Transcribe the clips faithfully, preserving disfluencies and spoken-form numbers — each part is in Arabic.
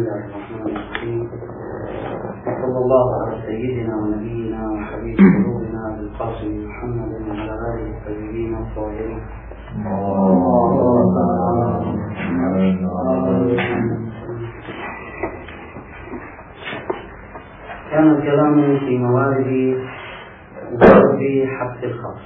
الله الرحمن الرحيم. وصلى الله على سيدنا ونبينا وحبيب قلوبنا بالقاسم محمد وعلى آله الطيبين الطاهرين. كان الكلام في موارد ضرب حبس الخاص،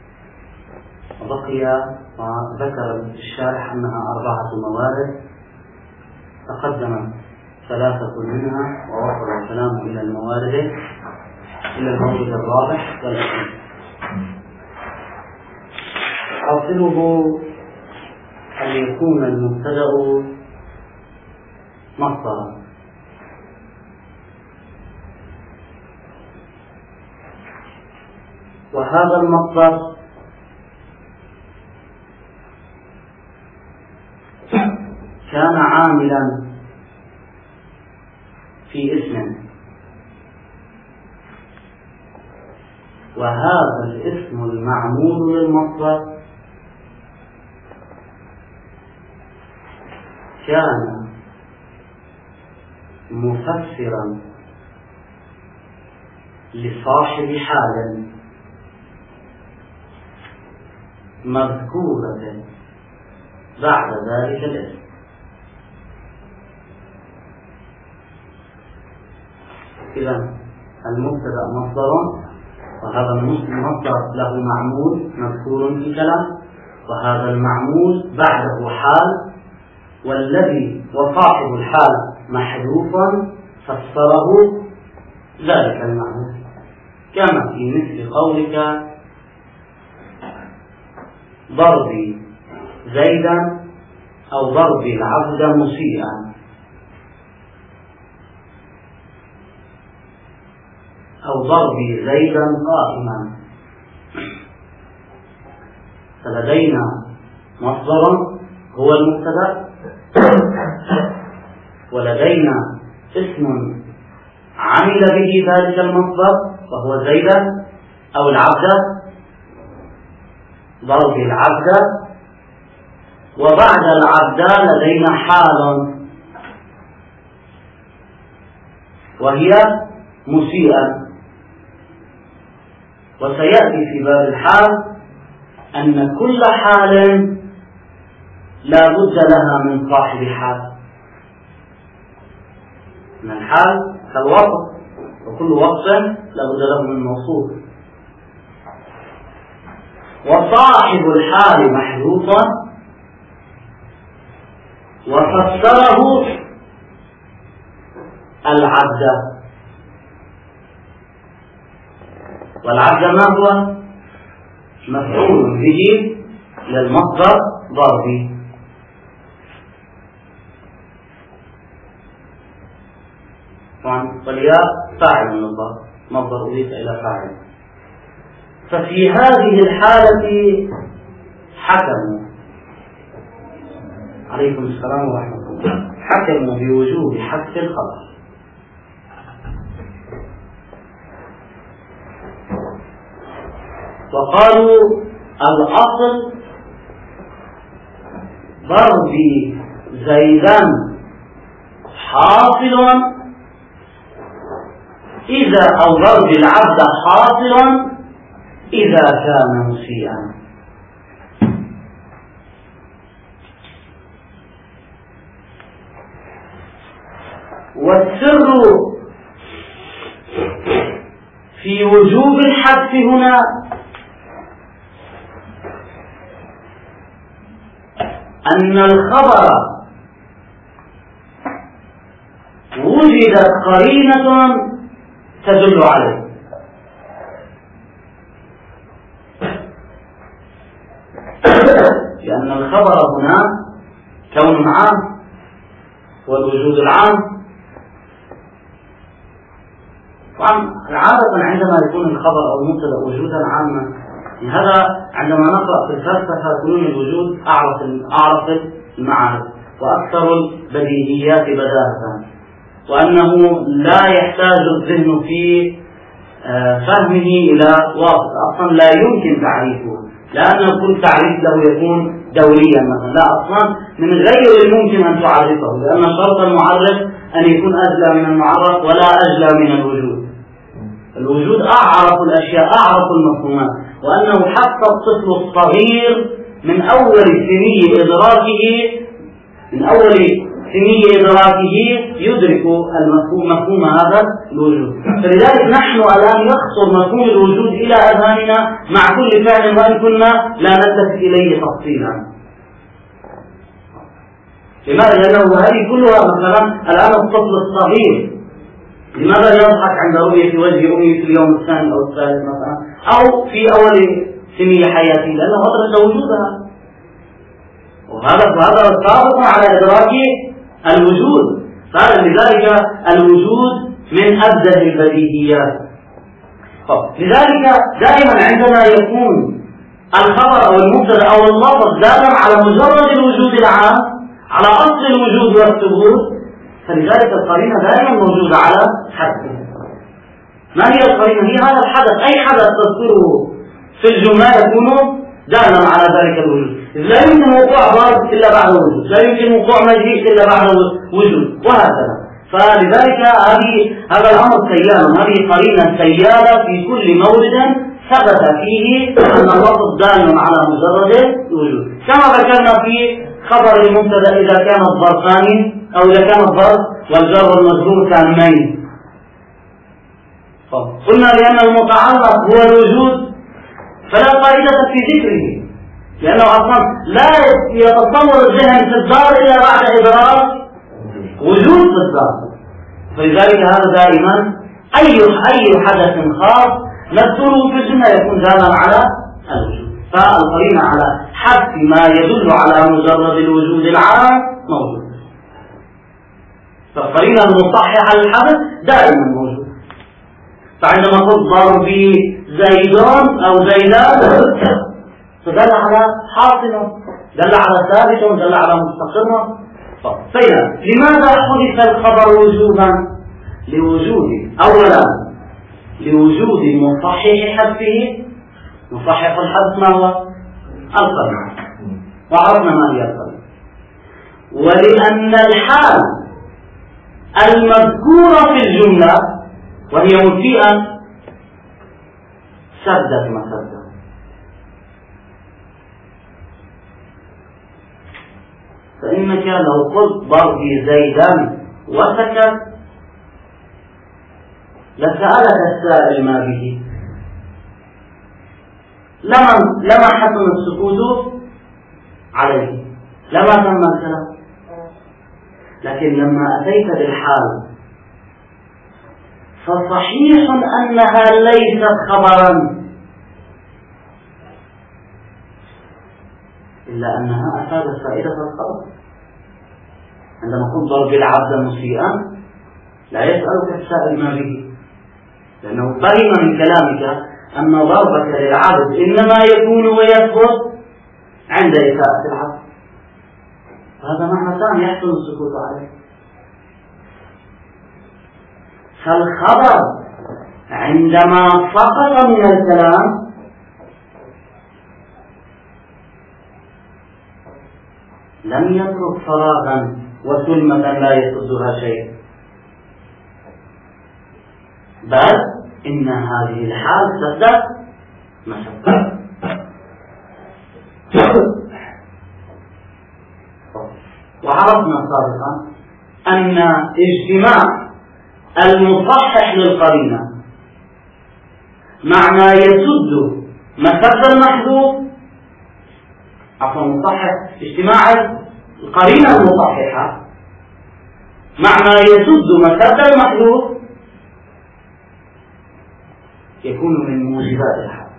وبقي وذكر الشارح أنها أربعة موارد، تقدم ثلاثة منها ووصل الكلام إلى الموارد إلى المورد الرابع والأخير. حاصله أن يكون المبتدأ مصدرا، وهذا المصدر كان عاملا في اسم، وهذا الاسم المعمول للمصدر كان مفسرا لصاحب حال مذكورة بعد ذلك الاسم. إذا المبتدأ مصدر، وهذا المصدر له معمول مذكور في كلام، وهذا المعمول بعده حال، والذي وصاحب الحال محذوفا فسره ذلك المعمول، كما في مثل قولك ضربي زيدا أو ضربي العبد مسيئا، أو ضربي زيدا قائما. فلدينا مصدر هو المبتدأ، ولدينا اسم عمل به ذلك المصدر وهو زيدا أو العبد، ضرب العبد، وبعد العبد لدينا حال وهي مسيئا. وسيأتي في باب الحال أن كل حال لا بد لها من صاحب حال، من الحال كالوصف، وكل وصف لا بد له من موصوف، وصاحب الحال محذوفا وفسره العبد. والعبد ما هو؟ مفعول به للمصدر ضربي. طبعا والياء فاعل من الضرب، مصدر أضيف إلى فاعل. ففي هذه الحالة حكموا، عليكم السلام ورحمة الله، حكموا بوجوب حذف الخبر، وقالوا الأصل ضربي زيدا حاصل إذا أو ضرب العبد حاصل إذا كان مسيئا. والسر في وجوب الحذف هنا أن الخبر وجدت قرينة تدل عليه، لأن الخبر هنا كون عام والوجود العام. طبعا عادة عندما يكون الخبر أو المبتدأ وجودا عاما، هذا عندما نقرأ في الفلسفة يكون الوجود أعرف أعرف المعارف وأكثر البديهيات بداهة، وأنه لا يحتاج الذهن في فهمه إلى واسطة، أصلا لا يمكن تعريفه، لأن كل تعريف له يكون دوليا مثلا، لا أصلا من غير الممكن أن تعرفه، لأن شرط المعرف أن يكون أجلى من المعرف ولا أجلى من الوجود. الوجود أعرف الأشياء، أعرف المفهومات، وأنه حتى الطفل الصغير من أول سني إدراكه من أول سني إدراكه يدرك المفهوم مفهوم هذا الوجود. فلذلك نحن الآن يخطر مفهوم الوجود إلى أذهاننا مع كل فعل وإن كنا لا نتفق إليه تفصيلا. لماذا؟ لأنه هذه كلها مثلا الآن الطفل الصغير لماذا يضحك عند رؤية وجه أمه في اليوم الثاني أو الثالث مثلا، أو في أول سنية حياته؟ لأنه أدرك وجودها، وهذا وهذا سابق على إدراك الوجود. فلذلك الوجود من أبدأ البديهيات. لذلك دائما عندما يكون الخبر أو المبتدأ أو اللفظ دالا على مجرد الوجود العام، على أصل الوجود والثبوت، فلذلك القرينة دائما موجودة على حدثه. ما هي القرينة؟ هي هذا الحدث، أي حدث تذكره في الجملة يكون دالا على ذلك الوجود. لا يمكن وقوع ضرب إلا بعد وجود، لا يمكن وقوع مجيء إلا بعد وجود، وهكذا. فلذلك هذه هذا الأمر سيال، هذه قرينة سيالة في كل مورد ثبت فيه أن اللفظ دال على مجرد الوجود، كما ذكرنا في خبر المبتدأ إذا كان الظرفان أو إذا كان الظرف والجر والمجرور تامين. قلنا لأن المتعلق هو الوجود فلا فائدة في ذكره، لأنه أصلا لا يتصور الذهن في الدار إلا بعد إدراك وجود في الدار. فلذلك هذا دائما أي أي حدث خاص نذكره في الجملة يكون دالا على الوجود. فالقرينة على حذف ما يدل على مجرد الوجود العام موجود، فالقرينة المصححة للحدث دائما موجود. فعندما قلت ضربي زيدون أو زيدان فدل على حاصل، دل على ثابت، دل على مستقر. فإذا لماذا حدث الخبر وجوبا؟ لوجود أولا لوجود مصحح حذفه. مصحح الحذف ما هو؟ القرينة، وعرفنا ما هي القرينة. ولأن الحال المذكورة في الجملة وهي مفيئة سدت مسدة. فإنك لو قلت ضربي زيدا وسكت لسألك السائل ما به، لما لما حسن السكوت عليه، لما تم الكلام. لكن لما أتيت بالحال فصحيح أنها ليست خبرا، إلا أنها أفادت فائدة الخبر. عندما قلت ضرب العبد مسيئا لا يسألك السائل ما به، لأنه فهم من كلامك أن ضربك للعبد إنما يكون ويثبت عند إساءة العبد. هذا معنى ثاني يحسن السكوت عليه. فالخبر عندما سقط من الكلام لم يترك فراغا وكلمة لا يسدها شيء، بل إن هذه الحال سدت مسدت. وعرفنا سابقا أن اجتماع المصحح للقرينة مع ما يسد مسد المحذوف، عفوا المصحح اجتماع القرينة المصححة مع ما يسد مسد المحذوف يكون من موجبات الحال.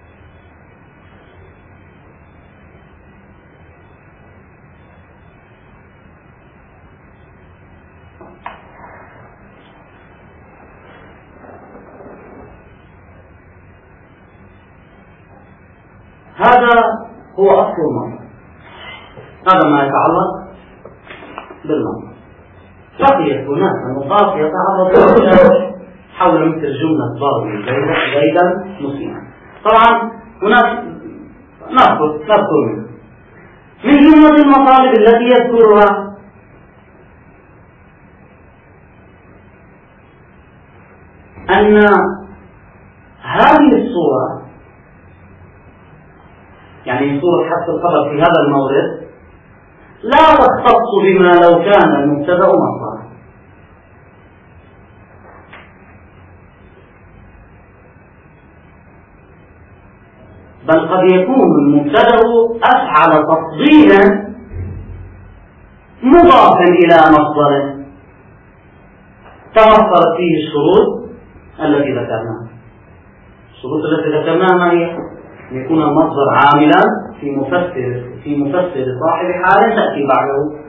هذا هو أصل المنطق. هذا ما يتعلق بالمنطق. بقيت هناك نقاط يتعرض حول مثل جملة ضرب زيدا مسيئا. طبعا هناك نذكر نذكر منه من جملة المطالب التي يذكرها أن هذه الصورة، يعني صورة حذف الخبر في هذا المورد، لا تختص بما لو كان المبتدأ مصدرا، بل قد يكون المبتدأ أفعل تفضيلا مضافا إلى مصدره توفرت فيه الشروط التي ذكرناها. الشروط التي ذكرناها ما هي؟ أن يكون المصدر عاملا في مفسر في مفسر صاحب حال تأتي بعده.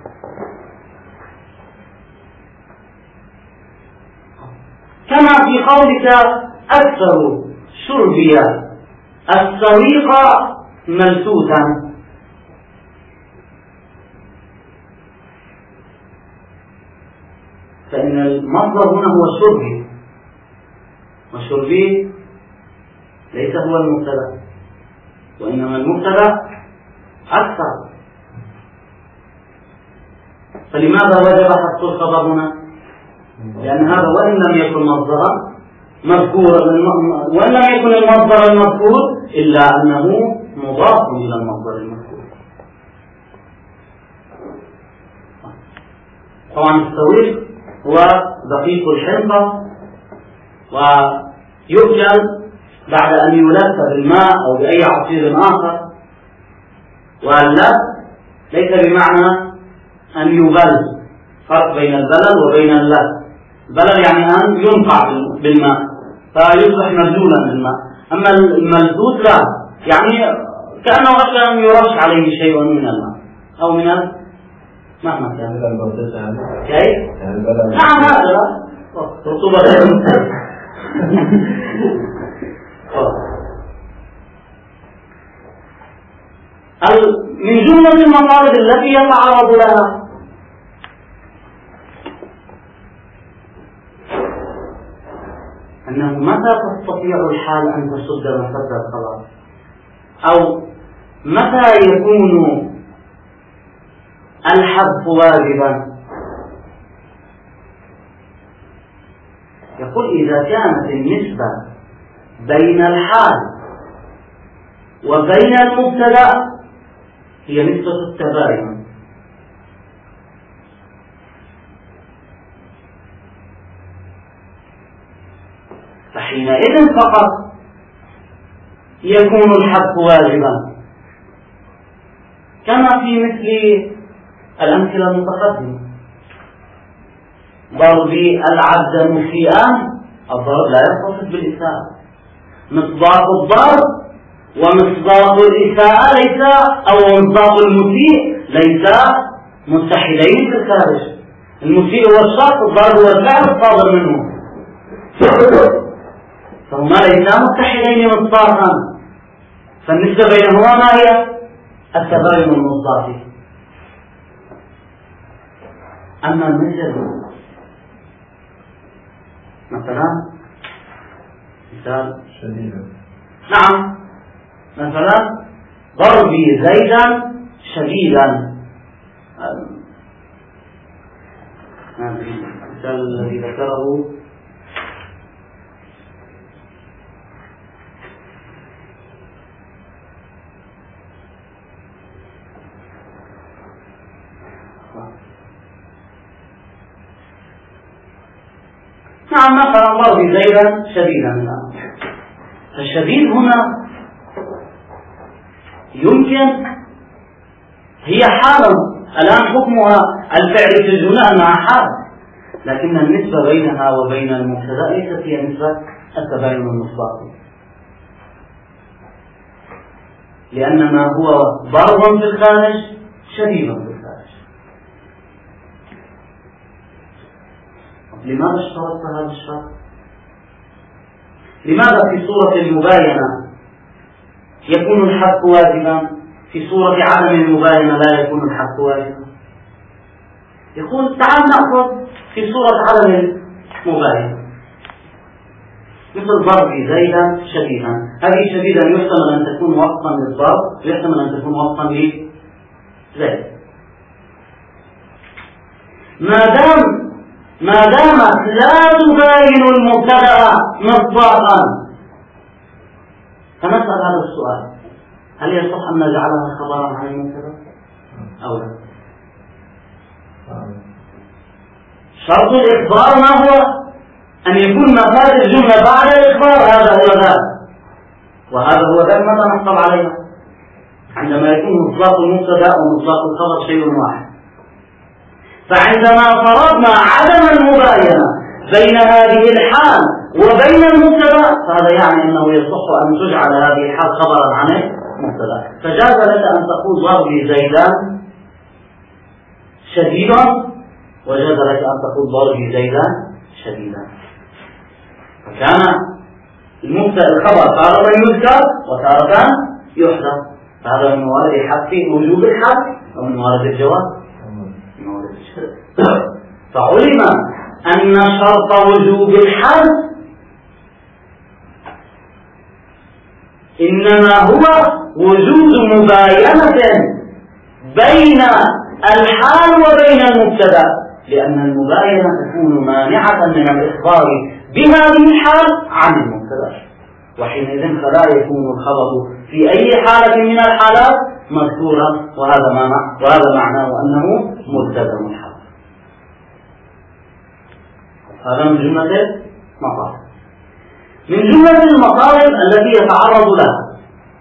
كما في قولك أكثر شربي السويق ملتوتا، فإن المصدر هنا هو الشربي، والشربي ليس هو المبتدأ، وإنما المبتدأ أكثر. فلماذا وجب حذف الخبر هنا؟ لأن هذا وإن لم يكن مصدرا مذكورا، وإن لم يكن المصدر المذكور إلا أنه مضاف إلى المصدر المذكور. طبعا السويق هو دقيق الحنطة، ويؤكل بعد أن يلف بالماء أو بأي عصير آخر، واللف ليس بمعنى أن يبل، فرق بين البلل وبين اللف. البلل يعني أن ينقع بالماء فيصبح مبلولا بالماء، أما الملذوذ لا، يعني كأنه أصلا يرش عليه شيء من الماء أو من ال... مهما كان. كيف؟ نعم هذا رطوبة. من جملة المطالب التي يتعرض لها أنه متى تستطيع الحال أن تسد مسد الخبر، أو متى يكون الحذف واجبا. يقول إذا كانت النسبة بين الحال وبين المبتدأ هي نسبة التباين، فحينئذ فقط يكون الحذف واجبا، كما في مثل الأمثلة المتقدمة. ضربي العبد مسيئا، الضرب لا يتصف بالإساءة. مصداق الضرب ومصداق الإساءة ليس، أو مصداق المسيء ليس متحدين في الخارج. المسيء هو الشخص، الضرب هو الفعل الصادر منه، فهما ليسا متحدين مصداقا، فالنسبة بينهما ما هي؟ التباين المصداقي. أما المثل مثلا مثال شديدا، نعم، مثلا ضربي زيدا شديدا، المثال الذي ذكره نعم، مثلا ضربي زيدا شديدا. فالشديد هنا يمكن هي حالة الآن حكمها الفعل في الجملة أنها حالة، لكن النسبة بينها وبين المبتدأ ليست هي نسبة التباين المصداقي، لأن ما هو ضربا في الخارج شديدا في الخارج. لماذا اشترطت هذا الشرط؟ لماذا في صورة المباينة يكون الحذف واجبا، في صورة عدم المباينة لا يكون الحذف واجبا؟ يقول تعال نأخذ في صورة عدم المباينة، مثل ضربي زيدا شديدا. هذه شديدا يحتمل أن تكون وصفا للضرب، ويحتمل أن تكون وصفا زيد. ما دام ما دامت لا تباين المبتدأ مصداقا، فنسأل هذا السؤال: هل يصح أن نجعلها خبرا عن المبتدأ أو لا؟ شرط الإخبار ما هو؟ أن يكون مفاد الجملة بعد الإخبار، هذا هو ذاك، وهذا هو ذاك ماذا نحصل عليها عندما يكون مطلق المبتدأ ومطلق الخبر شيء واحد. فعندما فرضنا عدم المباينة بين هذه الحال وبين المبتدأ، فهذا يعني أنه يصح أن تجعل هذه الحال خبرا عن المبتدأ. فجاز لك أن تقول ضربي زيدان شديدا، وجاز لك أن تقول ضربي زيدان شديدا. فكان المبتدأ الخبر تارة يذكر وتارة يحذف، فهذا من موارد حذف وجوب الحذف ومن موارد الجواز. فعلم أن شرط وجوب الحذف إنما هو وجود مباينة بين الحال وبين المبتدأ، لأن المباينة تكون مانعة من الإخبار بهذه الحال عن المبتدأ، وحينئذ فلا يكون الخبر في أي حالة من الحالات مذكورا، وهذا معنى وهذا معناه أنه ملتزم الحال. هذا من جملة المطالب. من جملة المطالب التي يتعرض لها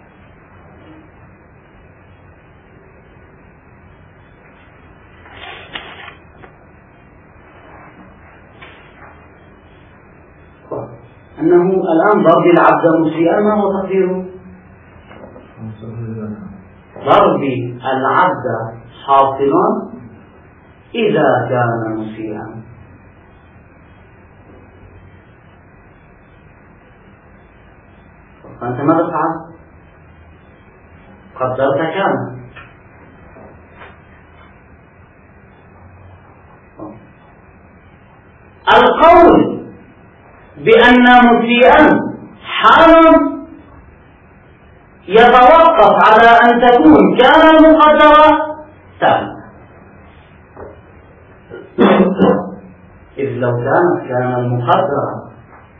أنه الآن ضرب العبد مسيئا، ما هو تقديره؟ ضرب العبد حاصلا إذا كان مسيئا. فأنت ماذا فعلت؟ قدرت كان. القول بأن مسيئا حال يتوقف على أن تكون كان المقدرة تامة، إذ لو كانت كان المقدرة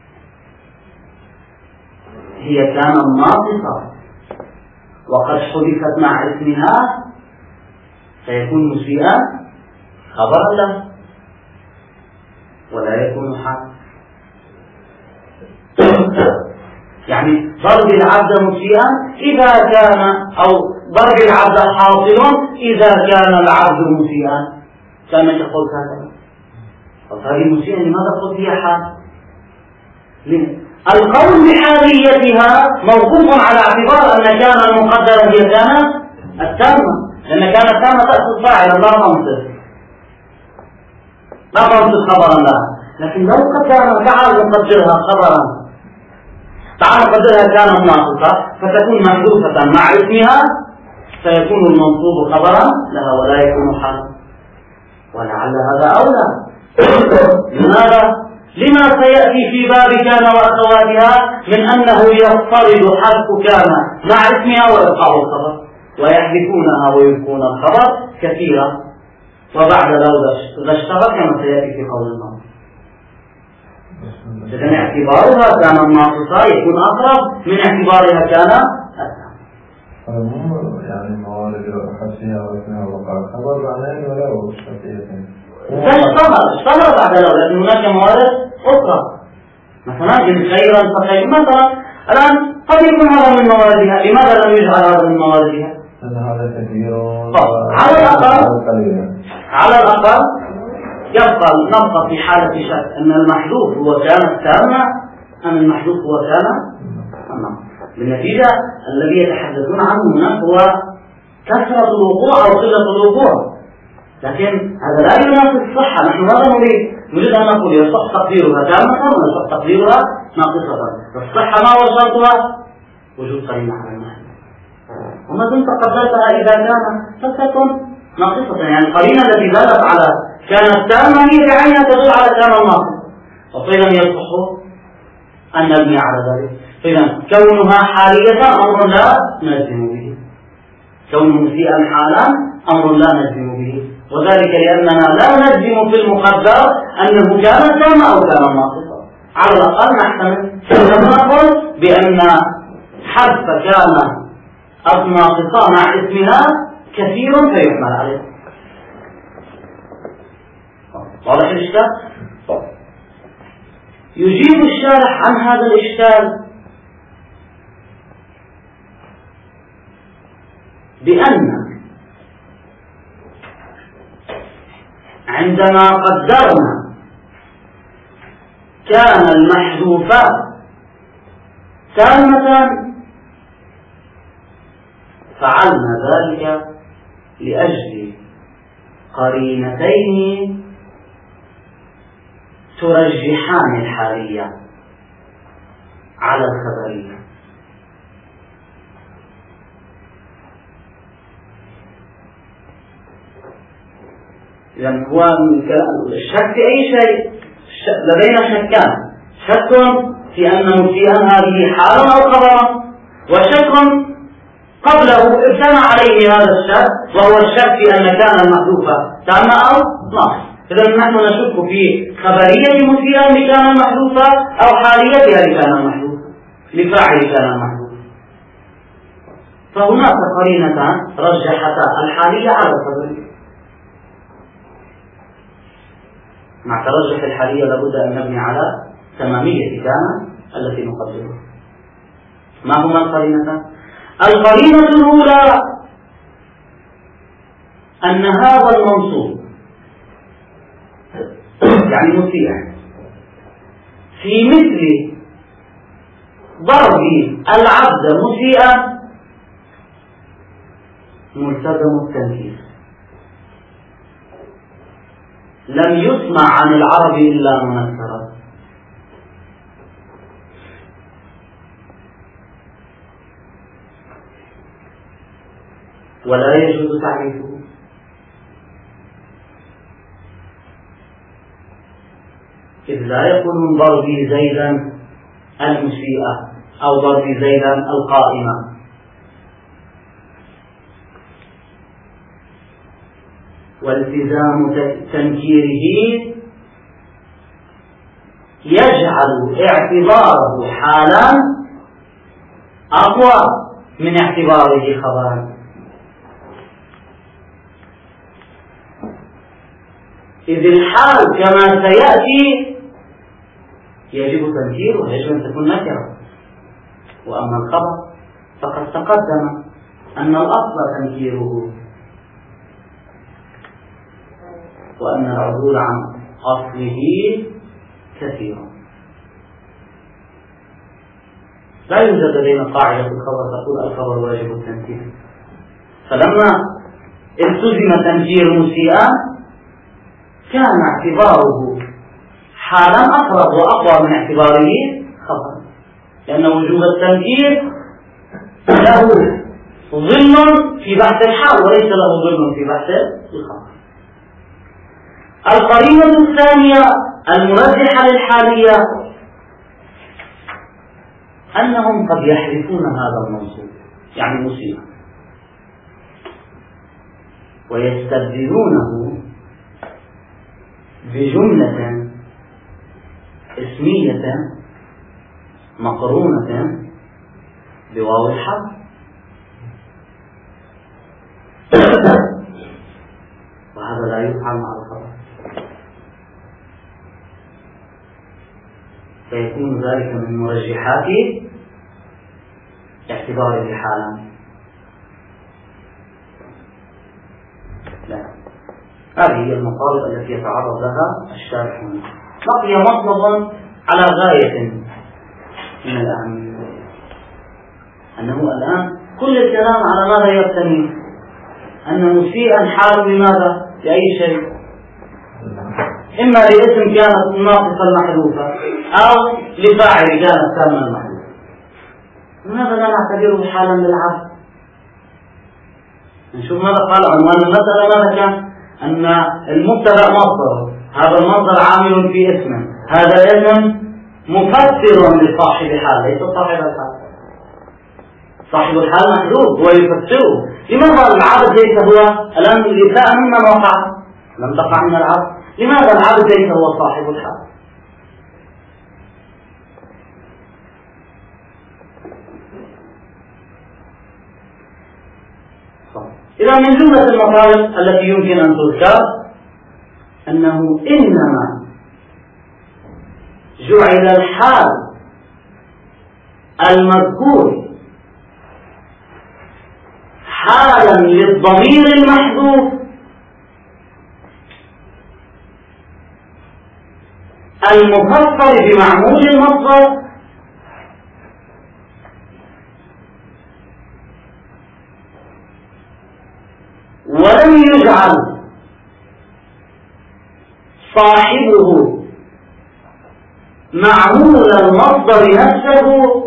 هي كان الناقصة وقد حذفت مع اسمها، فيكون مسيئا خبرا له ولا يكون حال. يعني ضرب العبد مسيئا إذا كان، أو ضرب العبد حاصل إذا كان العبد مسيئا، كما تقول هذا. فهذه مسيئا لماذا قلت هي حال؟ القول بحاليتها موقوف على اعتبار أن كان المقدرة هي كانت التامة، لأن كانت التامة تأخذ فاعلا لا تنصف لا تنصف خبرا لها. لكن لو قدرنا تعال نقدرها خبرا، تعال نقدرها كان ناقصة، فتكون محذوفة مع اسمها، فيكون المنصوب خبرا لها ولا يكون حالا. ولعل هذا أولى. لماذا؟ لما سيأتي في باب كان وأخواتها من أنه يفترض حذف كان مع اسمها وإبقاء الخبر، ويحذفونها ويبقون الخبر كثيرا، وبعد لو ذا اشتغل كما سيأتي في قول الله. إذن اعتبارها كان الناقصة يكون أقرب من اعتبارها كان أسهل. يعني موارد حذفها واسمها وقع الخبر معناه ولا هو شرطيتين. اشتغل اشتغل بعد لو، لكن هناك موارد أخرى، مثلا إن خيرا فخير مثلا. الآن قد يكون هذا من مواردها، لماذا لم يجعل هذا من مواردها؟ هذا كثير. على الأقل على الأقل يبقى نبقى في حالة شك أن المحذوف هو كان تامة أم المحذوف هو كان تامة. بالنتيجة الذي يتحدثون عنه هنا هو كثرة الوقوع أو قلة الوقوع، لكن هذا لا ينافي الصحة. نحن ماذا نريد؟ نريد أن نقول يصح تقديرها تامة ويصح تقديرها ناقصة. الصحة ما هو شرطها؟ وجود قرينة على المحذوف، وما دمت قدرتها إذا كان فستكون ناقصة. يعني القرينة التي دلت على كانت تامة هي بعينها تدل على كان الناقص، وفإذا يصح أن نبني على ذلك. فإذا كونها حالية أمر لا نلزم به، كون مسيئا حالا أمر لا نجزم به، وذلك لأننا لا نجزم في المقدر أنه كان تاما أو كان ناقصا. على الأقل نحتمل نقول بأن حرف كان ناقصا مع اسمها كثير فيحمل عليه. واضح الإشكال؟ يجيب الشارح عن هذا الإشكال بأن عندما قدرنا كان المحذوفات تامة فعلنا ذلك لأجل قرينتين ترجحان الحالية على الخبرية. إذا هو الشك في أي شيء، لدينا شكان: شك في أن مسيئا هذه حال أو خبر، وشك قبله ابتنى عليه هذا الشك وهو الشك في أن كان المحذوف تام أو ناقص. إذا نحن نشك في خبرية مسيئا لكان المحذوف أو حاليتها لكان المحذوف لفاعل كان المحذوف. فهناك قرينتان رجحتا الحالية على الخبرية. مع ترجح الحالية لابد أن نبني على تمامية كان التي نقدرها. ما هما القرينتان؟ القرينة الأولى أن هذا المنصوب يعني مسيء في مثل ضرب العبد مسيئا ملتزم التنكير، لم يسمع عن العرب إلا منكرا. ولا يجوز تعريفه، إذ لا يكون من ضربي زيدا المسيئة أو ضربي زيدا القائمة. والتزام تنكيره يجعل اعتباره حالا أقوى من اعتباره خبرا، إذ الحال كما سيأتي يجب تنكيره ويجب أن تكون نكرة. وأما الخبر فقد تقدم أن الأصل تنكيره، وأن العدول عن أصله كثير. لا يوجد لدينا قاعدة في الخبر تقول الخبر واجب التنكير. فلما التزم تنكير مسيئا كان اعتباره حالا أقرب وأقوى من اعتباره خبرا، لأن وجوب التنكير له ظل في بحث الحال وليس له ظل في بحث الخبر. القرينة الثانية المرجحة للحالية أنهم قد يحذفون هذا المنصوب يعني مسيئا ويستبدلونه بجملة اسمية مقرونة بواو الحرف. وهذا لا يفعل مع الخبر، فيكون ذلك من مرجحات اعتباره حالا. لا، هذه هي المطالب التي يتعرض لها الشارح هنا. بقي مطلب على غاية من الأهمية، أنه الآن كل الكلام على ماذا يبتني؟ أن مسيئا حال لماذا؟ لأي شيء، إما لاسم كانت ناقصة المحذوفة أو لفاعل كانت تامة المحذوفة. لماذا لا نعتبره حالا للعبد؟ نشوف ماذا قال عنوان المسألة. ماذا كان؟ أن المبتدأ مصدر، هذا المصدر عامل في اسمه، هذا الاسم مفسر لصاحب حال ليس صاحب الحال. صاحب الحال محذوف هو يفسره. لماذا العبد ليس هو الآن الإساءة ممن وقع؟ لم تقع من العبد. لماذا العبد ليس هو صاحب الحال؟ إذا من جملة المطالب التي يمكن أن تذكر أنه إنما جعل الحال المذكور حالا للضمير المحذوف المفسر بمعمول المصدر ولم يجعل صاحبه معمول المصدر نفسه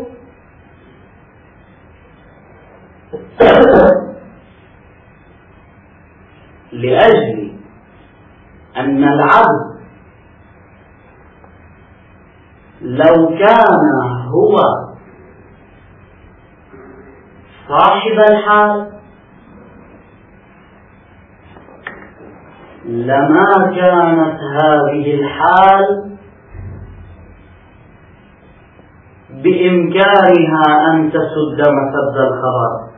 لأجل أن العبد لو كان هو صاحب الحال لما كانت هذه الحال بإمكانها أن تسد مسد الخبر.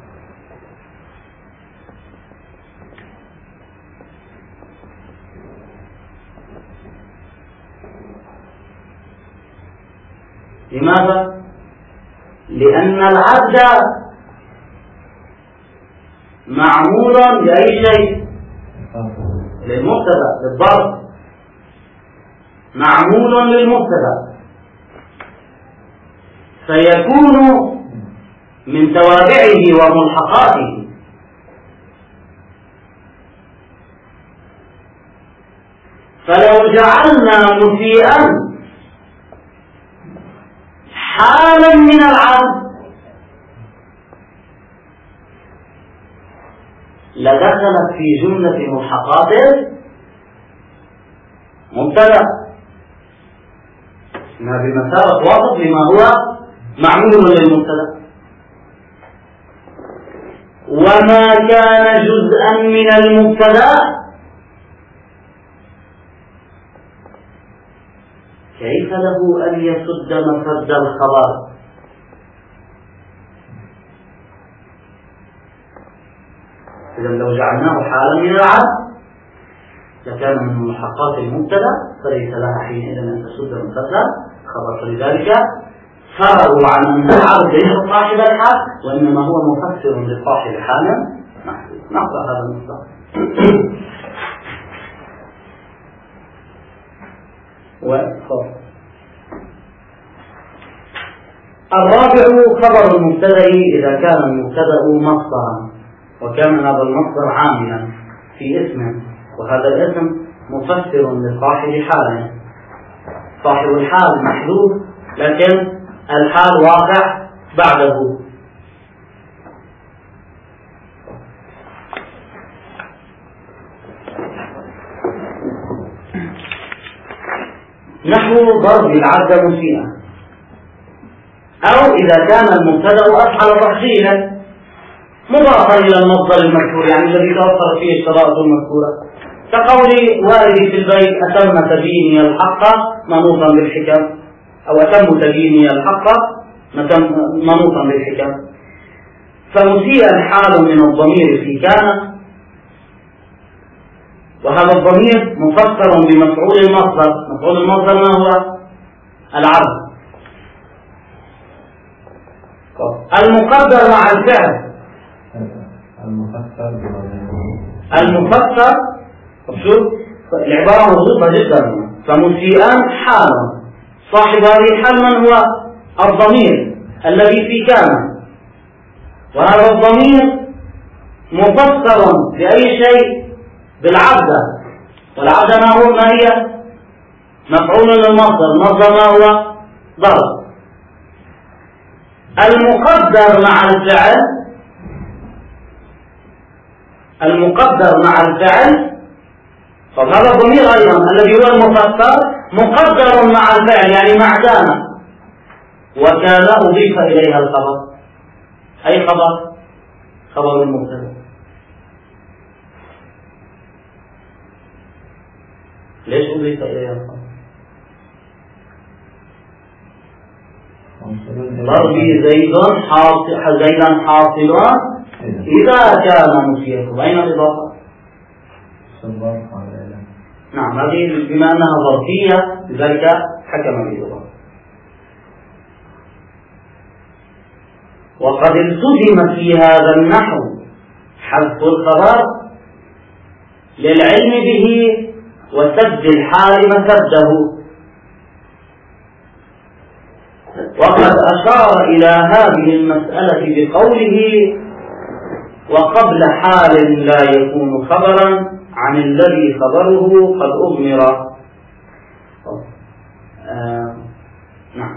لماذا؟ لأن العبد معمول لأي شيء؟ للمبتدأ، للضرب، معمول للمبتدأ، فيكون من توابعه وملحقاته. فلو جعلنا مسيئا حالا من العبد لدخلت في جملة ملحقات مبتدأ إنها بمثابة واضح لما هو معمول للمبتدأ، وما كان جزءا من المبتدأ كيف له أن يسد مسد الخبر؟ إذا لو جعلناه حالا من العبد لكان من ملحقات المبتدأ فليس لها حينئذ أن تسد مسد الخبر. فلذلك فرغوا عن أن العبد ليس صاحب الحال وإنما هو مفسر لصاحب حال محدود. نقرأ هذا المصدر. الرابع خبر المبتدأ إذا كان المبتدأ مصدرا وكان هذا المصدر عاملا في اسمه، وهذا الاسم مفسر لصاحب حاله. صاحب الحال محذوف لكن الحال واقع بعده. نحو ضرب العبد مسيئا، أو إذا كان المبتدأ أفعل تفصيلا مضافا إلى المصدر المذكور، يعني الذي توفر فيه الشرائط المذكورة، كقول والدي في البيت أتم تبيني الحق منوطا بالحكم، أو أتم تبيني الحق منوطا بالحكم. فمسيئا حال من الضمير في كان، وهذا الضمير مفسر بمفعول المصدر. مفعول المصدر ما هو؟ العبد. المقدر مع الفعل المفسر المفسر شوف العبارة مضبوطة جدا. فمسيئان حال، صاحب هذه الحال من هو؟ الضمير الذي في كان، وهذا الضمير مفسر بأي شيء؟ بالعبد. والعبد ما هو؟ ما هي؟ مفعول للمصدر. المصدر ما هو؟ ضرب. المقدر مع الفعل المقدر مع الفعل طب هذا الضمير أيضا الذي هو المفسر مقدر مع الفعل، يعني مع كان، وكان أضيف إليها الخبر، أي خبر؟ خبر المبتدأ. ليش أضيف إليها الخبر؟ ضربي زيد حاصل زيدا حاصلا إذا كان مسيئا. أين الإضافة؟ نعم، هذه بما أنها ظرفية لذلك حكم بالإضافة. وقد التزم في هذا النحو حذف الخبر للعلم به وسد الحال مسده. وقد أشار إلى هذه المسألة بقوله: وقبل حال لا يكون خبرا عن الذي خبره قد أضمر. آه. نعم.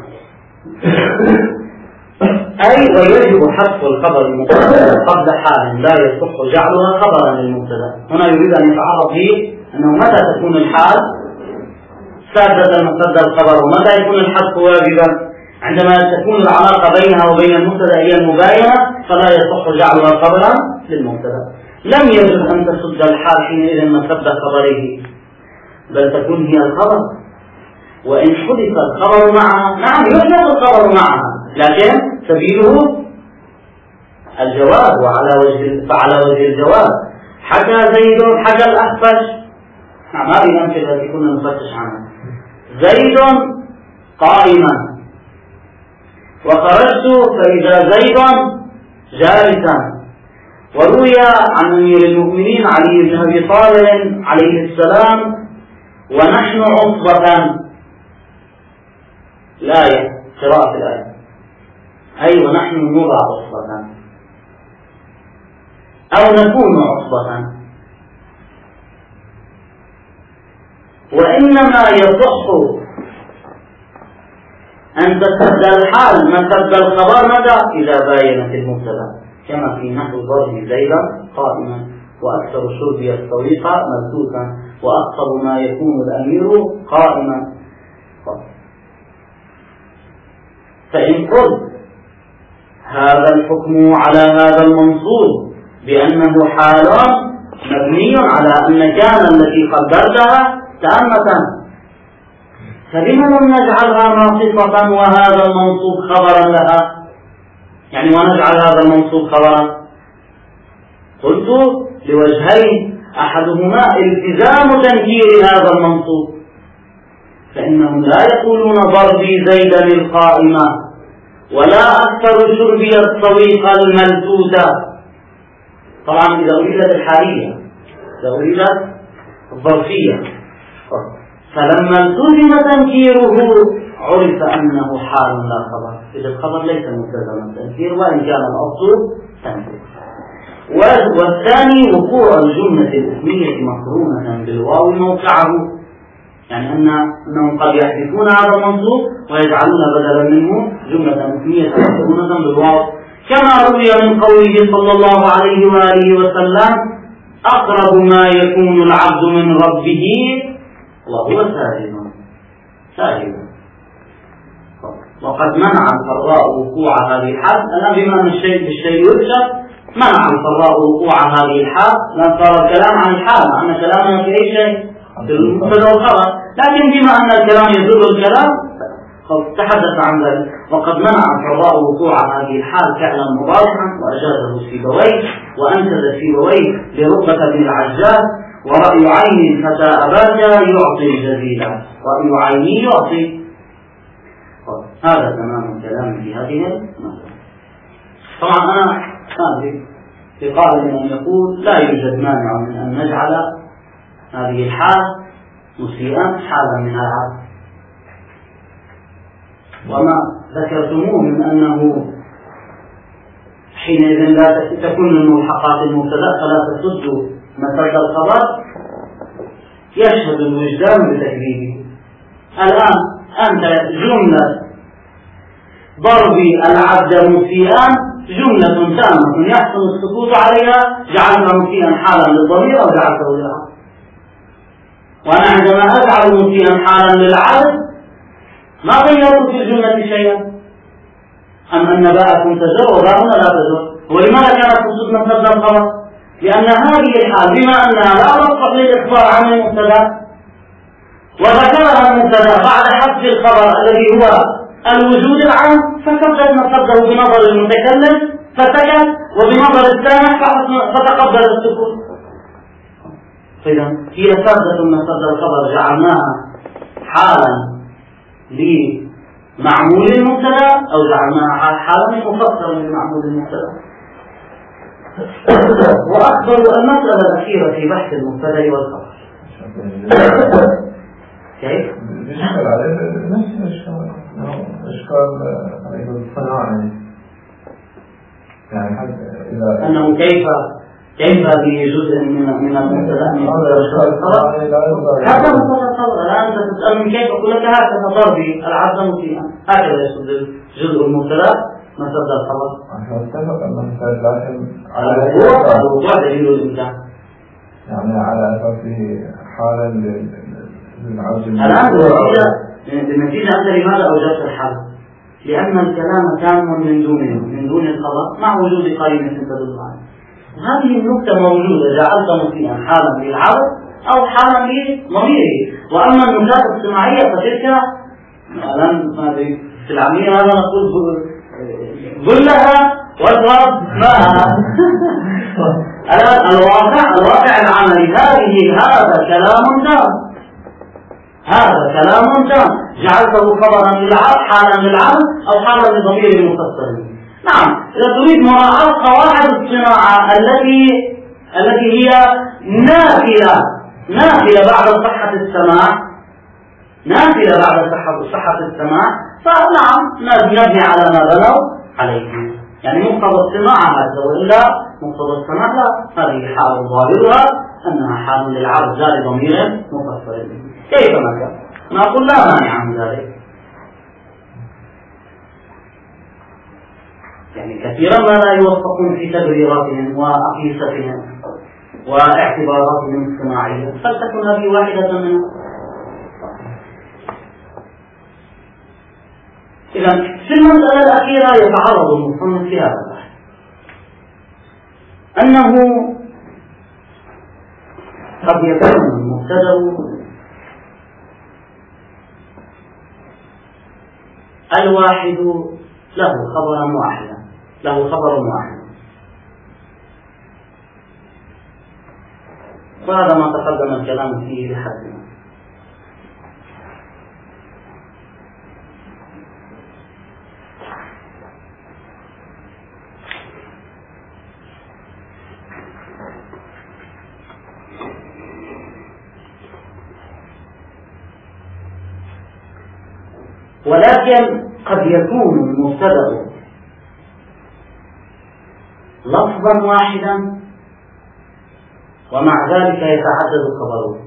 أي ويجب حذف الخبر المبتدأ قبل حال لا يصح جعلها خبرا للمبتدأ. هنا يريد أن يتعرض به أنه متى تكون الحال سادة مسد الخبر، ومتى يكون الحذف واجبا. عندما تكون العلاقة بينها وبين المبتدأ هي المباينة فلا يصح جعلها خبرا للمبتدأ. لم يجب أن تسد الحال حينئذ مسد خبره، بل تكون هي الخبر. وإن حدث الخبر معها، نعم يحدث الخبر معها، لكن سبيله الجواب وعلى وجه فعلى وجه الجواب. حكى زيد، حكى الأخفش. نعم، هذه الأمثلة التي كنا نفتش عنها. زيد قائما، وخرجت فإذا زيد جالسا. وروي عن أمير المؤمنين علي بن أبي طالب عليه السلام: ونحن عصبة. الآية، قراءة الآية، أي ونحن نرى عصبة أو نكون عصبة. وإنما يصح أن تسد الحال مسد الخبر متى؟ إذا باينت المبتدأ، كما في نحو ضرب زيدا قائما، وأكثر شربي الطريق مبثوثا، وأقصر ما يكون الأمير قائما. فإن قلت هذا الحكم على هذا المنصوب بأنه حال مبني على أن كان التي قدرتها تامة، فلما لم نجعلها ناقصة وهذا المنصوب خبرا لها؟ يعني ونجعل هذا المنصوب خبرا. قلت لوجهين: أحدهما التزام تنكير هذا المنصوب، فإنهم لا يقولون ضربي زيدا القائمة ولا أكثر شربي الطويق الملتوتة. طبعا إذا أريدت الحالية، إذا أريدت الظرفية، فلما التزم تنكيره عرف أنه حال لا خبر، إذا الخبر ليس ملتزم التنكير وإن كان الأصل تنكير. والثاني وقوع الجملة الاسمية مقرونة بالواو موقعه، يعني أن أنهم قد يحذفون هذا المنصوب ويجعلون بدلا منه جملة اسمية مقرونة بالواو، كما روي من قوله صلى الله عليه وآله وسلم: أقرب ما يكون العبد من ربه وهو ساجد. ساجد. وقد منع الفراء وقوع هذه الحال. الآن بما أن الشيء بالشيء يكشف، منع الفراء وقوع هذه الحال، لأن صار الكلام عن الحال، مع أن كلامنا في أي شيء في المبتدأ والخبر، لكن بما أن الكلام يدل الكلام تحدث عن ذلك. وقد منع الفراء وقوع هذه الحال فعلا مضارعا وأجازه سيبويه، وأنتج سيبويه لرقبة بن العجاج: ورأي عين فتى أباك يعطي الجزيلة، رأي عيني يعطي. هذا تمام الكلام في هذه المسألة. طبعا أنا كان في قائل أن يقول لا يوجد مانع من أن نجعل هذه الحال مسيئا حالا من العبد، وما ذكرتموه من أنه حينئذ لا تكون الملحقات المبتدأ فلا تسد مسد الخبر، يشهد الوجدان بتكذيبه. الآن أنت جملة ضربي العبد مسيئا جملة تامة يحسن السكوت عليها، جعلنا مسيئا حالا للضمير أو جعلته للعبد. وأنا عندما أجعل مسيئا حالا للعبد ما غيرت في الجملة شيئا، أم أن باءكم تجر وباءنا لا تجر؟ ولماذا كانت تقصد مبتدأ الخبر؟ لأن هذه الحال بما أنها لا تصلح للإخبار عن المبتدأ وذكرها المبتدأ بعد حذف الخبر الذي هو الوجود العام، فكبدت مبتدأه بنظر المتكلم فسكت وبنظر السامع فتقبل السكوت. فإذا هي سادة مبتدأ الخبر جعلناها حالا لمعمول المبتدأ أو جعلناها حالا مفسرا لمعمول المبتدأ. وأكبر المسألة الأخيرة في بحث المبتدأ والخبر كيف؟ يشكل عليه نفس الإشكال إشكال الصناعي، يعني حتى إذا أنه كيف كيف بجزء من من المبتدأ من الخبر هذا مبتدأ الخبر. الآن أنت تسألني كيف، أقول لك هكذا ضربي العبد مسيئا، هكذا يصد جزء المبتدأ مبتدأ الخبر. اتفق أن لكن على الوقوع دليل الإمكان، يعني على أساسه حالا للعبد. الآن بالنتيجة أنت لماذا أوجدت الحل؟ لأن الكلام تام من دونه من دون الخبر مع وجود قرينة تدل عليه. هذه النقطة موجودة، جعلت مسيئا حالا للعبد أو حالا لضميره. وأما النشاط الصناعية فتلك الآن في العملية هذا نقول قل لها واضرب معها. الآن الواقع الواقع العملي هذه هذا كلام تام، هذا كلام تام جعلته خبرا للعبد حالا للعبد أو حالا لضمير المفسر. نعم، إذا تريد مراعاة قواعد الصناعة التي التي هي نافلة نافلة بعد صحة السماع، نافلة بعد صحة صحة السماع، فنعم نبني على ما بنوا عليه. يعني مقتضى الصناعة هذا، وإلا مقتضى السماع لا، هذه حال ظاهرها أنها حال للعبد لا لضمير مفسر. كيف ما كان نقول لا مانع من ذلك. يعني كثيرا ما لا يوفقون في تبريراتهم وأقيستهم واعتباراتهم الصناعية، فلتكن هذه واحدة منها. إذا في المسألة الأخيرة يتعرض المصنف في هذا البحث أنه قد يكون المبتدأ الواحد له خبرا واحدا له خبر واحد، وهذا ما تقدم الكلام فيه لحد. ولكن قد يكون المبتدأ لفظا واحدا ومع ذلك يتعدد خبره.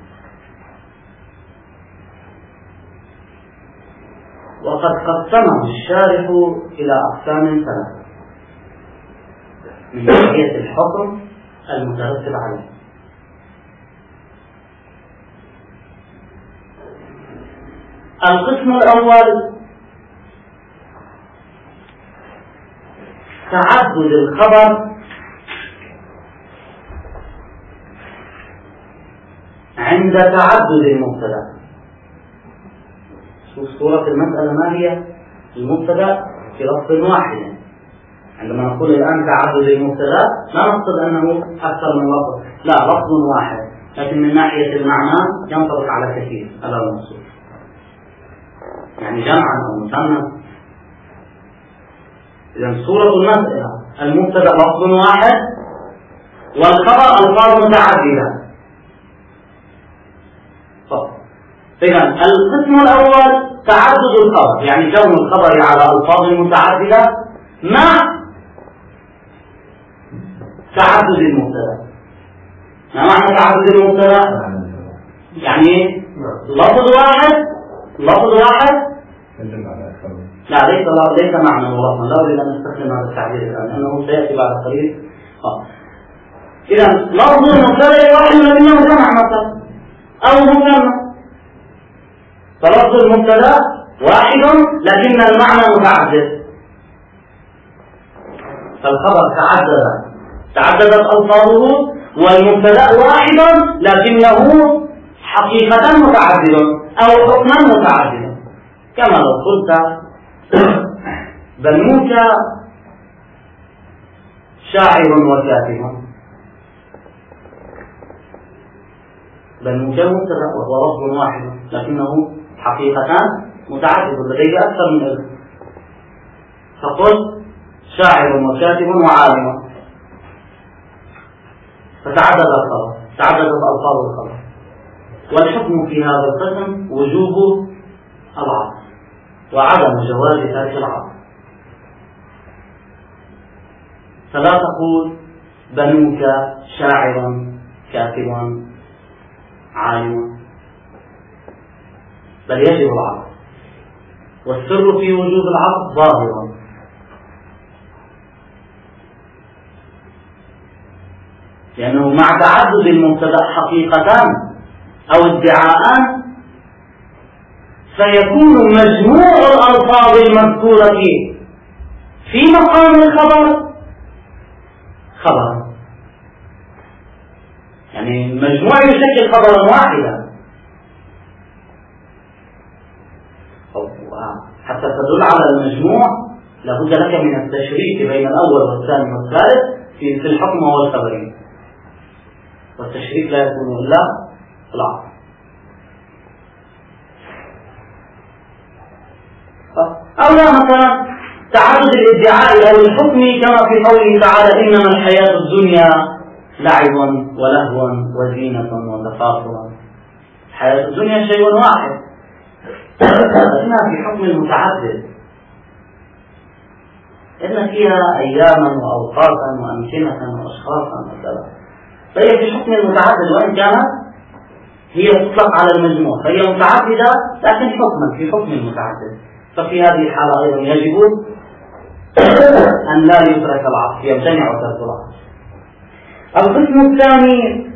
وقد قسمه الشارح إلى أقسام ثلاثة من ناحية الحكم المترتب عليه. القسم الأول تعدد الخبر عند تعدد المبتدأ. شوف صورة المسألة ما هي؟ المبتدأ في لفظ واحد. عندما نقول الآن تعدد المبتدأ لا نقصد أنه أكثر من لفظ، لا، لفظ واحد، لكن من ناحية المعنى ينطبق على كثير على المقصود، يعني جمعا أو مثنى. إذا صورة المسألة المبتدأ لفظ واحد والخبر ألفاظ متعددة. إذا القسم الأول تعدد الخبر، يعني كون الخبر على ألفاظ متعددة مع تعدد المبتدأ. ما معنى تعدد المبتدأ؟ يعني لفظ واحد لفظ واحد لا ليس ليس معنى لفظا، لا أريد أن نستخدم هذا التعبير الآن لأنه سيأتي بعد قليل. إذا لفظ المبتدأ واحد لكنه جمع مثلا أو مثنى، فلفظ المبتدأ واحد لكن المعنى متعدد. فالخبر تعدد تعددت ألفاظه والمبتدأ واحد لكنه حقيقة متعدد أو حكما متعددا، كما لو قلت بنوك شاعر وكاتب، بنوك مبتدأ وهو لفظ واحد لكنه حقيقة متعدد لديه أكثر من اسم، فقل شاعر وكاتب وعالم، فتعدد الخبر، تعددت ألفاظ الخبر. والحكم في هذا القسم وجوب العطف وعدم جواز ترك العطف. فلا تقول بنوك شاعر كاتب عالم، بل يجب العطف، والسر في وجوب العطف ظاهر، لأنه مع تعدد المبتدأ حقيقتان أو ادعاءان فيكون مجموع الألفاظ المذكورة في مقام الخبر خبرا، يعني المجموع يشكل خبرا واحدا، حتى تدل على المجموع لابد لك من التشريك بين الأول والثاني والثالث في الحكم والخبرين، والتشريك لا يكون إلا في العقل. أو لا مثلا تعدد الادعاء أو الحكم كما في قوله تعالى إنما الحياة الدنيا لعب ولهو وزينة وتفاخر. الحياة الدنيا شيء واحد لكنها في حكم المتعدد، إن فيها أياما وأوقاتا وأمكنة وأشخاصا وكذا، فهي في حكم المتعدد، وإن كانت هي تطلق على المجموع فهي متعددة لكن حكما في حكم المتعدد. ففي هذه الحالة أيضا يجب أن لا يترك العطف، يمتنع ترك العطف. القسم الثاني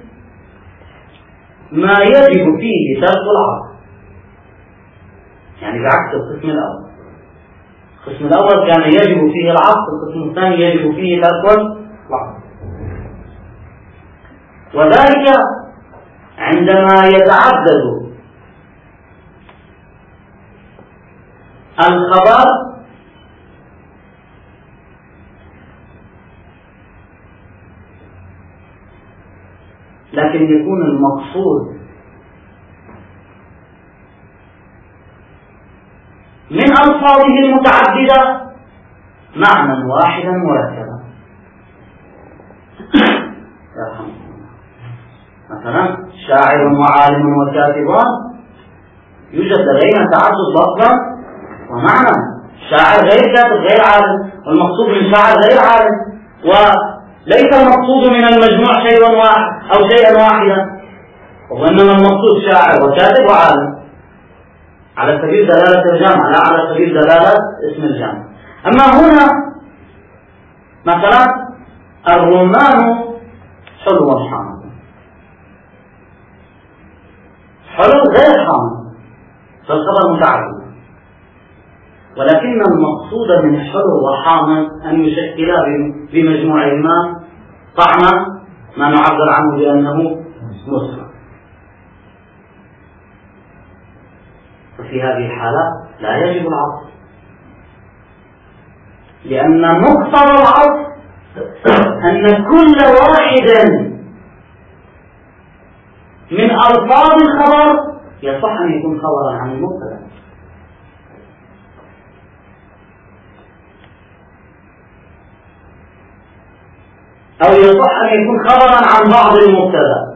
ما يجب فيه ترك العطف، يعني بعكس القسم الأول. القسم الأول كان يجب فيه العطف، القسم الثاني يجب فيه ترك العطف، وذلك عندما يتعدد الخبر لكن يكون المقصود من ألفاظه المتعددة معنى واحدا مركبا. مثلا شاعر وعالم وكاتب يوجد لدينا تعدد لفظا ومعنى، شاعر غير كاتب غير عالم، والمقصود من شاعر غير عالم، وليس المقصود من المجموع شيء واحد أو شيئا واحدا، وإنما المقصود شاعر وكاتب وعالم على سبيل دلالة الجامع لا على سبيل دلالة اسم الجامع. أما هنا مثلا الرمان حلو حامض، حلو غير حامض فالخبر متعدد، ولكن المقصود من حلو وحامض أن يشكلا بمجموعهما طعما ما نعبر عنه بأنه مسكر. ففي هذه الحالة لا يجب العطف، لأن مقتضى العطف أن كل واحد من ألفاظ الخبر يصح أن يكون خبرا عن المبتدأ، أو يصح أن يكون خبرا عن بعض المبتدأ.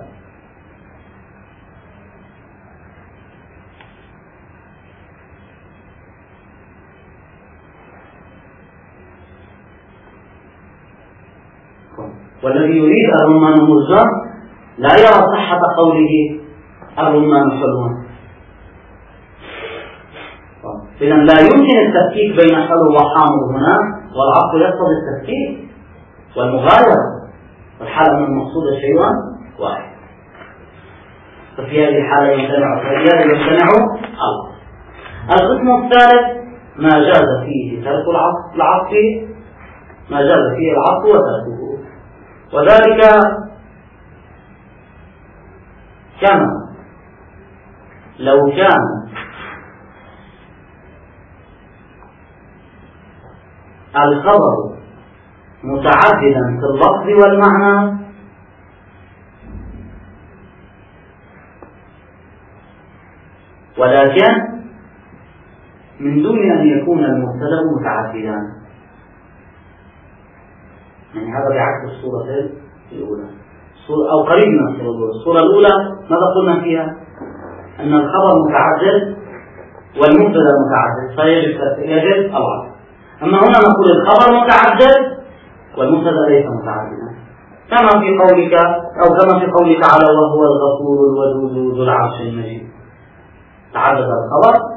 والذي يريد الرمان ملزم لا يرى صحة قوله الرمان حلو، إذن لا يمكن التفكيك بين حلو وحامض هنا، والعطف يقتضي التفكيك والمغايرة، والحالة من المقصود شيء واحد. ففي هذه الحالة يمتنع الرجال يمتنع العطف. القسم الثالث ما جاز فيه ترك العطف ما جاز فيه العطف وتركه، وذلك كما لو كان الخبر متعددا في اللفظ والمعنى ولكن من دون أن يكون المبتدأ متعددا، يعني هذا بعكس الصورة الأولى أو قريب من الصورة الأولى. الصورة الأولى ماذا قلنا فيها؟ أن الخبر متعدد والمبتدأ متعدد فيجب يجب العطف. أما هنا نقول الخبر متعدد والمبتدأ ليس متعددا، كما في قولك أو كما في قوله تعالى وهو الغفور الودود ذو العرش المجيد، تعدد الخبر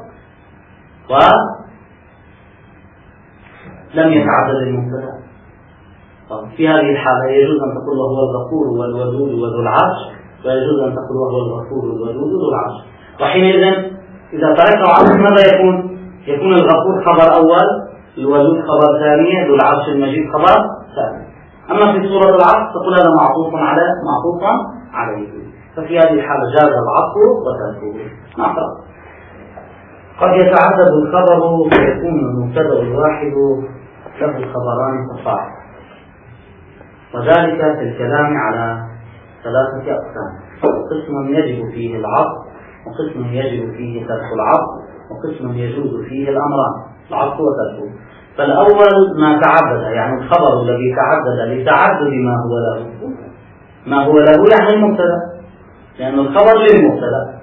ولم يتعدد المبتدأ. في هذه الحالة يجوز أن تقول وهو الغفور والودود وذو العرش، ويجوز أن تقول وهو الغفور والودود ذو العرش. وحينئذ إذا ترك العرش ماذا يكون؟ يكون الغفور خبر أول، الودود خبر ثاني، ذو العرش المجيد خبر ثاني. أما في سورة العرش تقول هذا معطوف على معطوفا عليه، ففي هذه الحالة جاز العطف وتركه. نقرأ. قد يتعدد الخبر فيكون المبتدأ الواحد له خبران فصاعدا، وذلك في الكلام على ثلاثة أقسام: قسم يجب فيه العطف، وقسم يجب فيه ترك العطف، وقسم يجوز فيه الأمران العطف وتركه. فالأول ما تعدد، يعني الخبر الذي تعدد لتعدد ما هو له، ما هو له يعني المبتدأ، لأن الخبر للمبتدأ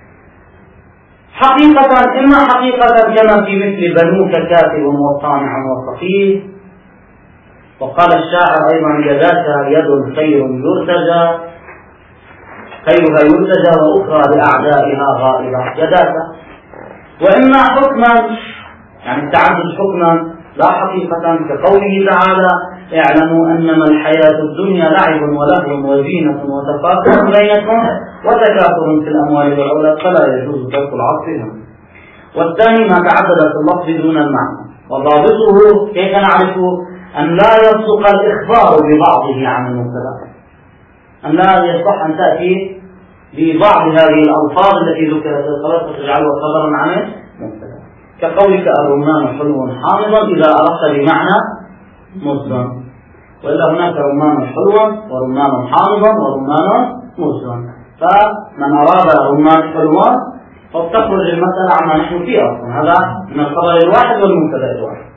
حقيقة، إما حقيقة كما في مثل بنوك كاتب وصانع وفقيه. وقال الشاعر أيضا يداك يد خير يرتجى، خيرها يرتجى وأخرى لأعدائها غائبة يداك. وإما حكما، يعني التعدد حكما لا حقيقة، كقوله تعالى اعلموا أنما الحياة الدنيا لعب ولهو وزينة وتفاخر بينكم وتكاثر في الأموال والأولاد فلا يجوز ترك العطف هنا. والثاني ما تعدد في اللفظ دون المعنى، وضابطه كيف نعرفه؟ أن لا يصدق الإخبار ببعضه عن المبتدأ، أن لا يصح أن تأتي ببعض هذه الألفاظ التي ذكرت الخبر فتجعله خبرا عن المبتدأ، كقولك الرمان حلو حامضا إذا أردت بمعنى مزن، وإلا هناك رمان حلو ورمان حامضا ورمان مزن، فمن أراد رمان حلوان فتخرج المسألة عما نحن فيه أصلا، هذا من الخبر الواحد والمبتدأ الواحد.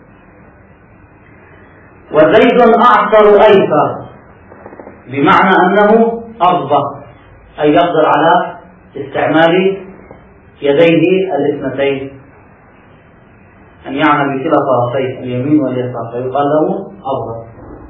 وزيد أعثر أيسر بمعنى أنه أضبط، أي يقدر على استعمال يديه الاثنتين، أن يعمل بكلا طرفيه اليمين واليسار، فيقال له أضبط.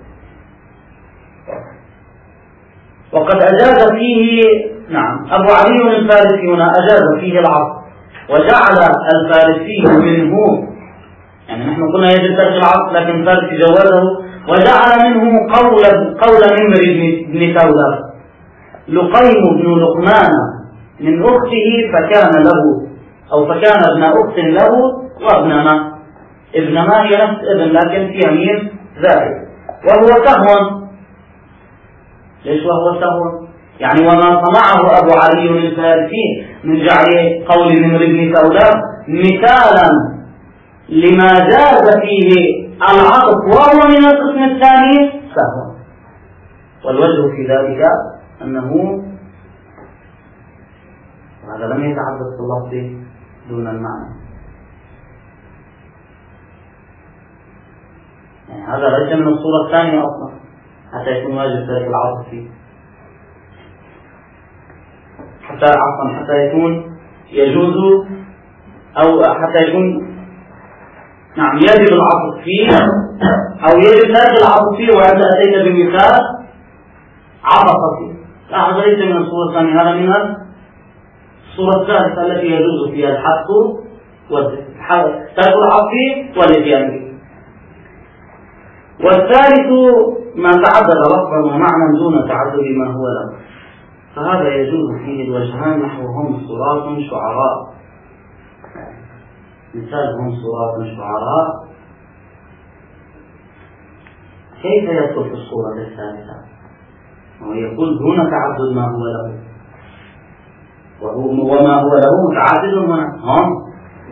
وقد أجاز فيه، نعم، أبو علي الفارسي هنا أجاز فيه العطف، وجعل الفارسي منه، يعني نحن قلنا يجب ترك العطف لكن الفارسي جوازه، وجعل منه قول قول نمر بن ثولة: لقيم بن لقمان من أخته فكان له أو فكان ابن أخت له وابن ما، ابن ما هي نفس ابن لكن في يمين ذلك، وهو سهو. ليش وهو سهو؟ يعني وما صنعه أبو علي الفارسي من جعل قول نمر بن ثولة مثالا لما جاز فيه العطف وهو من القسم الثاني سهو. والوجه في ذلك أنه هذا لم يتعدد في اللفظ دون المعنى، يعني هذا ليس من الصورة الثانية أصلا حتى يكون واجب ترك العطف فيه، حتى عفوا حتى يكون يجوز أو حتى يكون نعم يجب العطف فيه أو يجب ترك العطف فيه. وأنت أتيت بمثال عطف فيه، لا هذا ليس من الصورة الثانية، هذا من الصورة الثالثة التي يجوز فيها الحث ترك العطف والإتيان به. والثالث ما تعدد لفظا ومعنى دون تعدد ما هو له، فهذا يجوز فيه الوجهان نحوهم صراط شعراء، مثالهم صراط شعراء كيف يدخل في الصورة الثالثة؟ ويقول دون تعدد ما هو له، وهو وما هو له متعدد هنا هم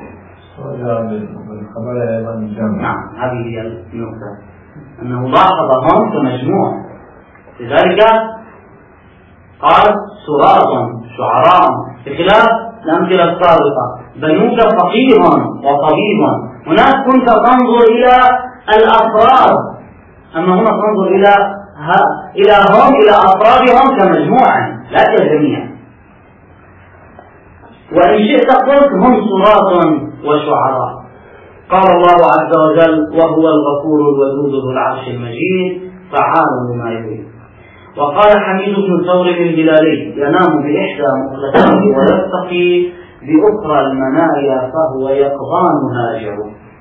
بالخبر أيضا الجمع. نعم، هذه هي النقطة، أنه لاحظ هم كمجموع، لذلك قال سراط شعراء، بخلاف الأمثلة السابقة بنوك فقيه وطبيب. هناك كنت تنظر إلى الأفراد، أما هنا تنظر إلى إلى هم إلى أفرادهم كمجموعة لا كجميع. وإن شئت قلت هم سراط وشعراء. قال الله عز وجل وهو الغفور الودود ذو العرش المجيد فعال لما يريد. وقال حميد بن ثور الهلالي ينام بإحدى مقلتيه ويتقي بأخرى المنايا فهو يقظان هاجر.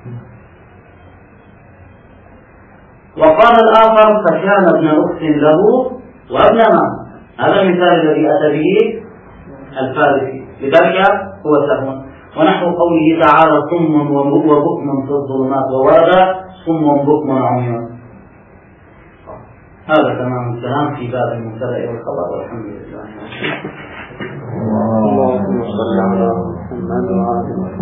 وقال الآخر فكان ابن أخت له وابن ما. هذا المثال الذي أتى به الفارسي، لذلك هو سهو. ونحو قوله تعالى صم وبكم في الظلمات وورد صم بكم عمي. هذا تمام الكلام في باب المبتدأ والخبر، والحمد لله.